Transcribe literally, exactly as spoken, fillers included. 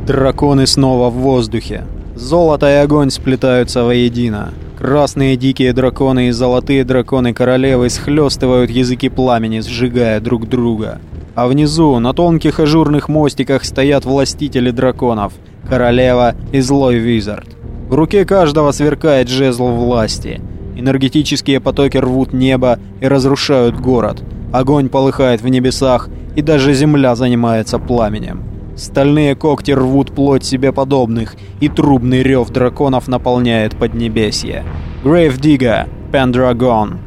Драконы снова в воздухе. Золото и огонь сплетаются воедино. Красные дикие драконы и золотые драконы королевы схлестывают языки пламени, сжигая друг друга. А внизу, на тонких ажурных мостиках, стоят властители драконов, королева и злой визард. В руке каждого сверкает жезл власти. Энергетические потоки рвут небо и разрушают город. Огонь полыхает в небесах, и даже земля занимается пламенем. Стальные когти рвут плоть себе подобных, и трубный рев драконов наполняет Поднебесье. Grave Digger, Pendragon.